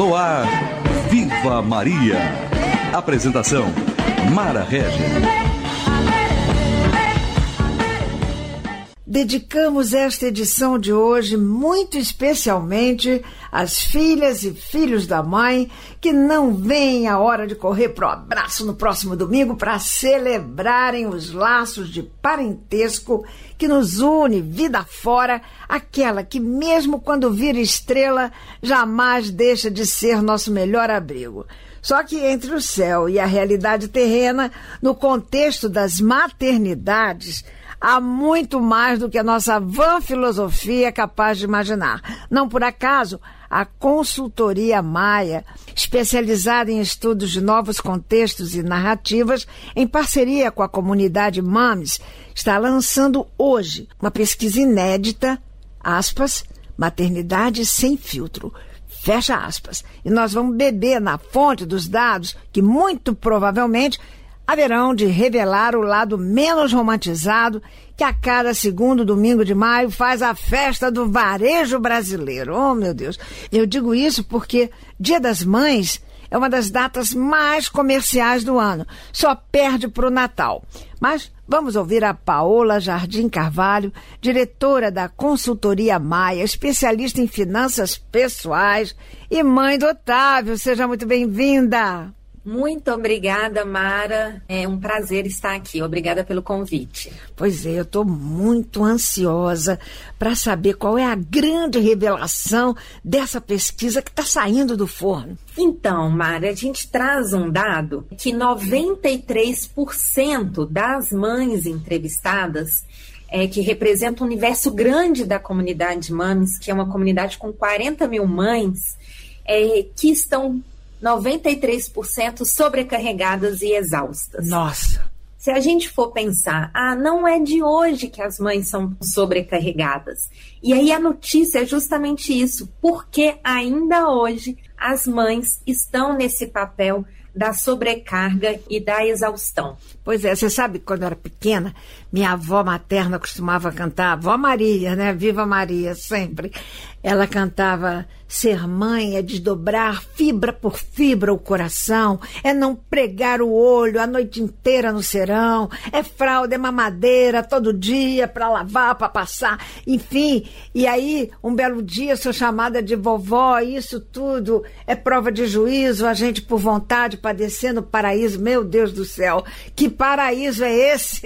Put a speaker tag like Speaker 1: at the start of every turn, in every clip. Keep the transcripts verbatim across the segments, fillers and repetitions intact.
Speaker 1: No ar, Viva Maria. Apresentação, Mara Régia.
Speaker 2: Dedicamos esta edição de hoje muito especialmente às filhas e filhos da mãe que não veem a hora de correr pro abraço no próximo domingo para celebrarem os laços de parentesco que nos une vida fora, aquela que mesmo quando vira estrela jamais deixa de ser nosso melhor abrigo. Só que entre o céu e a realidade terrena, no contexto das maternidades, há muito mais do que a nossa vã filosofia é capaz de imaginar. Não por acaso, a Consultoria Maia, especializada em estudos de novos contextos e narrativas, em parceria com a comunidade Mames, está lançando hoje uma pesquisa inédita, aspas, maternidade sem filtro, fecha aspas. E nós vamos beber na fonte dos dados que muito provavelmente haverão de revelar o lado menos romantizado que a cada segundo domingo de maio faz a festa do varejo brasileiro. Oh, meu Deus! Eu digo isso porque Dia das Mães é uma das datas mais comerciais do ano. Só perde para o Natal. Mas vamos ouvir a Paola Jardim Carvalho, diretora da Consultoria Maia, especialista em finanças pessoais e mãe do Otávio. Seja muito bem-vinda!
Speaker 3: Muito obrigada, Mara. É um prazer estar aqui. Obrigada pelo convite.
Speaker 2: Pois é, eu estou muito ansiosa para saber qual é a grande revelação dessa pesquisa que está saindo do forno.
Speaker 3: Então, Mara, a gente traz um dado que noventa e três por cento das mães entrevistadas, é, que representa um universo grande da comunidade Mames, que é uma comunidade com quarenta mil mães, é, que estão noventa e três por cento sobrecarregadas e exaustas.
Speaker 2: Nossa!
Speaker 3: Se a gente for pensar, ah, não é de hoje que as mães são sobrecarregadas. E aí a notícia é justamente isso, porque ainda hoje as mães estão nesse papel da sobrecarga e da exaustão.
Speaker 2: Pois é, você sabe, quando eu era pequena, minha avó materna costumava cantar, avó Maria, né? Viva Maria, sempre. Ela cantava, ser mãe é desdobrar fibra por fibra o coração, é não pregar o olho a noite inteira no serão, é fralda, é mamadeira todo dia para lavar, para passar, enfim. E aí, um belo dia, sou chamada de vovó, isso tudo é prova de juízo, a gente por vontade padecer no paraíso. Meu Deus do céu, que paraíso é esse?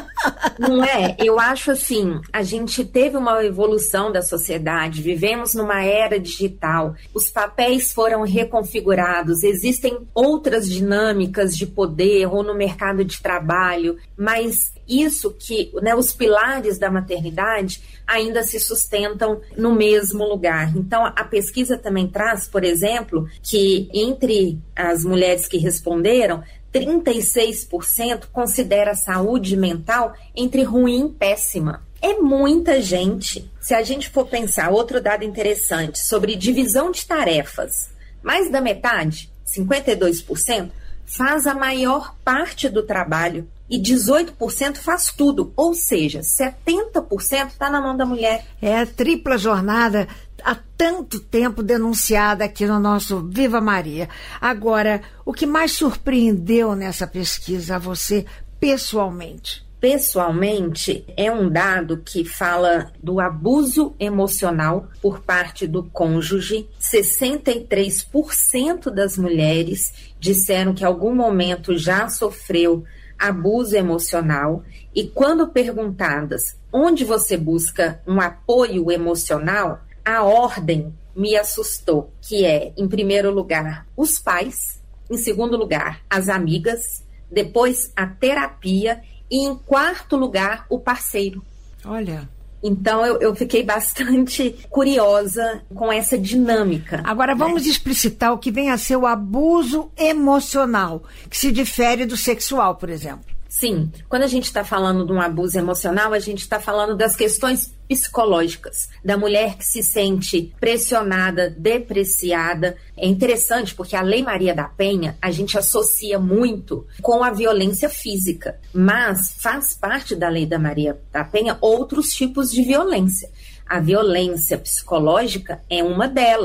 Speaker 3: Não é? Eu acho assim, a gente teve uma evolução da sociedade, vivemos numa era digital, os papéis foram reconfigurados, existem outras dinâmicas de poder ou no mercado de trabalho, mas isso que, né, os pilares da maternidade ainda se sustentam no mesmo lugar. Então, a pesquisa também traz, por exemplo, que entre as mulheres que responderam, trinta e seis por cento considera a saúde mental entre ruim e péssima. É muita gente. Se a gente for pensar, outro dado interessante, sobre divisão de tarefas, mais da metade, cinquenta e dois por cento, faz a maior parte do trabalho e dezoito por cento faz tudo, ou seja, setenta por cento está na mão da mulher.
Speaker 2: É a tripla jornada há tanto tempo denunciada aqui no nosso Viva Maria. Agora, o que mais surpreendeu nessa pesquisa a você pessoalmente?
Speaker 3: Pessoalmente, é um dado que fala do abuso emocional por parte do cônjuge. sessenta e três por cento das mulheres disseram que em algum momento já sofreu abuso emocional. E quando perguntadas onde você busca um apoio emocional, a ordem me assustou, que é, em primeiro lugar, os pais, em segundo lugar, as amigas, depois a terapia e, em quarto lugar, o parceiro.
Speaker 2: Olha.
Speaker 3: Então, eu, eu fiquei bastante curiosa com essa dinâmica.
Speaker 2: Agora, vamos né? explicitar o que vem a ser o abuso emocional, que se difere do sexual, por exemplo.
Speaker 3: Sim, quando a gente está falando de um abuso emocional, a gente está falando das questões psicológicas, da mulher que se sente pressionada, depreciada. É interessante porque a Lei Maria da Penha, a gente associa muito com a violência física, mas faz parte da Lei da Maria da Penha outros tipos de violência. A violência psicológica é uma delas,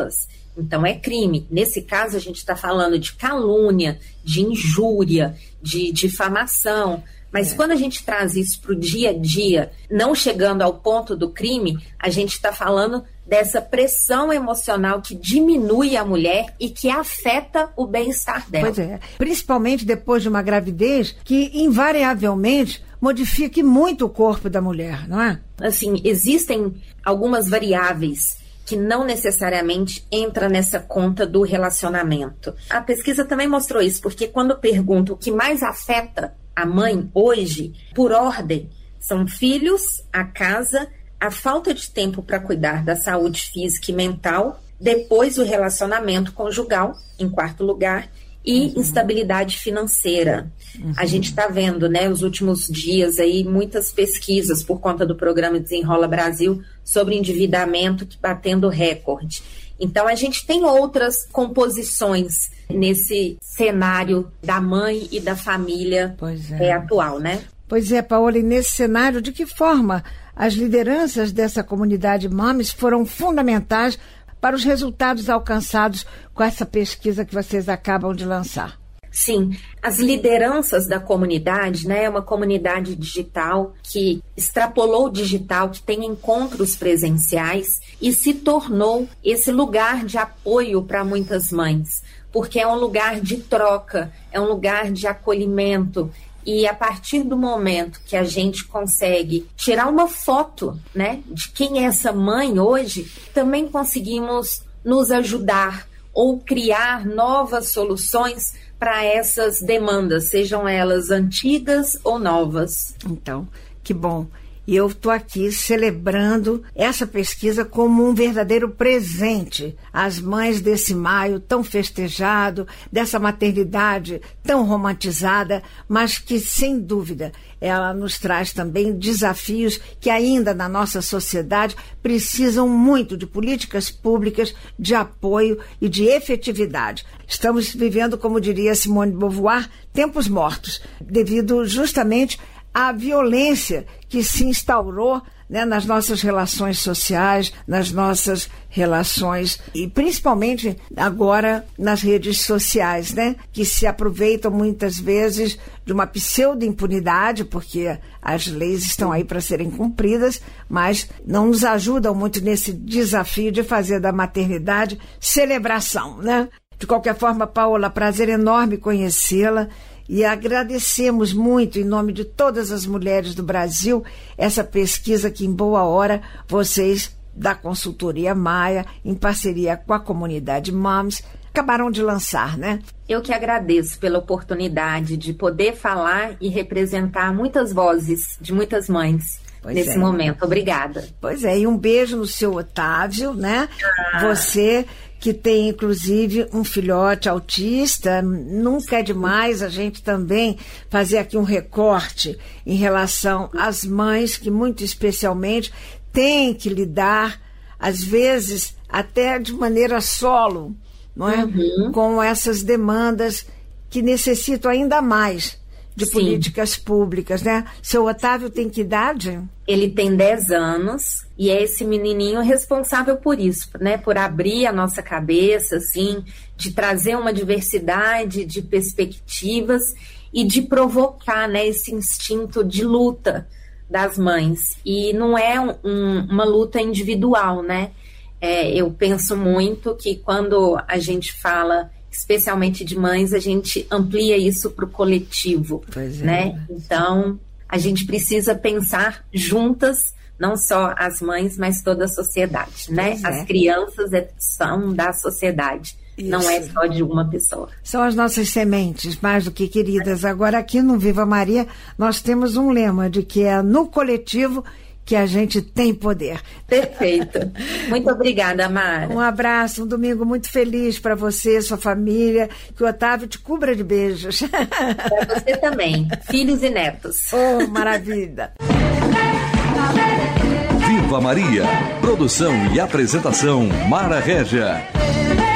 Speaker 3: Então é crime. Nesse caso a gente está falando de calúnia, de injúria, de difamação. Mas é. quando a gente traz isso para o dia a dia, não chegando ao ponto do crime, a gente está falando dessa pressão emocional que diminui a mulher e que afeta o bem-estar dela.
Speaker 2: Pois é, principalmente depois de uma gravidez que invariavelmente modifique muito o corpo da mulher, não é?
Speaker 3: Assim, existem algumas variáveis que não necessariamente entra nessa conta do relacionamento. A pesquisa também mostrou isso, porque quando pergunto o que mais afeta a mãe hoje, por ordem, são filhos, a casa, a falta de tempo para cuidar da saúde física e mental, depois o relacionamento conjugal, em quarto lugar, e uhum. instabilidade financeira. Uhum. A gente está vendo, né, os últimos dias aí, muitas pesquisas por conta do programa Desenrola Brasil sobre endividamento que batendo recorde. Então, a gente tem outras composições nesse cenário da mãe e da família pois é. É, atual, né?
Speaker 2: Pois é, Paola, e nesse cenário, de que forma as lideranças dessa comunidade Mames foram fundamentais para os resultados alcançados com essa pesquisa que vocês acabam de lançar?
Speaker 3: Sim, as lideranças da comunidade, né, é uma comunidade digital que extrapolou o digital, que tem encontros presenciais e se tornou esse lugar de apoio para muitas mães, porque é um lugar de troca, é um lugar de acolhimento. E a partir do momento que a gente consegue tirar uma foto, né, de quem é essa mãe hoje, também conseguimos nos ajudar ou criar novas soluções para essas demandas, sejam elas antigas ou novas.
Speaker 2: Então, que bom. E eu estou aqui celebrando essa pesquisa como um verdadeiro presente às mães desse maio tão festejado, dessa maternidade tão romantizada, mas que, sem dúvida, ela nos traz também desafios que ainda na nossa sociedade precisam muito de políticas públicas, de apoio e de efetividade. Estamos vivendo, como diria Simone de Beauvoir, tempos mortos, devido justamente a violência que se instaurou, né, nas nossas relações sociais, nas nossas relações e principalmente agora nas redes sociais, né, que se aproveitam muitas vezes de uma pseudo-impunidade, porque as leis estão aí para serem cumpridas, mas não nos ajudam muito nesse desafio de fazer da maternidade celebração, né? De qualquer forma, Paola, prazer enorme conhecê-la. E agradecemos muito, em nome de todas as mulheres do Brasil, essa pesquisa que, em boa hora, vocês da Consultoria Maia, em parceria com a comunidade Mames, acabaram de lançar, né?
Speaker 3: Eu que agradeço pela oportunidade de poder falar e representar muitas vozes de muitas mães. Pois nesse é. momento. Obrigada.
Speaker 2: Pois é, e um beijo no seu Otávio, né? Ah. Você que tem, inclusive, um filhote autista, nunca é demais a gente também fazer aqui um recorte em relação às mães que, muito especialmente, têm que lidar, às vezes, até de maneira solo, não é? Uhum. Com essas demandas que necessitam ainda mais de Sim. políticas públicas, né? Seu Otávio tem que idade?
Speaker 3: Ele tem dez anos e é esse menininho responsável por isso, né? Por abrir a nossa cabeça, assim, de trazer uma diversidade de perspectivas e de provocar, né, esse instinto de luta das mães. E não é um, um, uma luta individual, né? É, eu penso muito que quando a gente fala especialmente de mães, a gente amplia isso para o coletivo, pois é, né? Então, a gente precisa pensar juntas, não só as mães, mas toda a sociedade, né? Pois as é. crianças são da sociedade, isso. Não é só de uma pessoa.
Speaker 2: São as nossas sementes, mais do que queridas. Agora, aqui no Viva Maria, nós temos um lema de que é no coletivo que a gente tem poder.
Speaker 3: Perfeito. Muito obrigada, Mara.
Speaker 2: Um abraço, um domingo muito feliz para você, sua família, que o Otávio te cubra de beijos.
Speaker 3: Para você também, filhos e netos.
Speaker 2: Oh, maravilha.
Speaker 1: Viva Maria. Produção e apresentação, Mara Régia.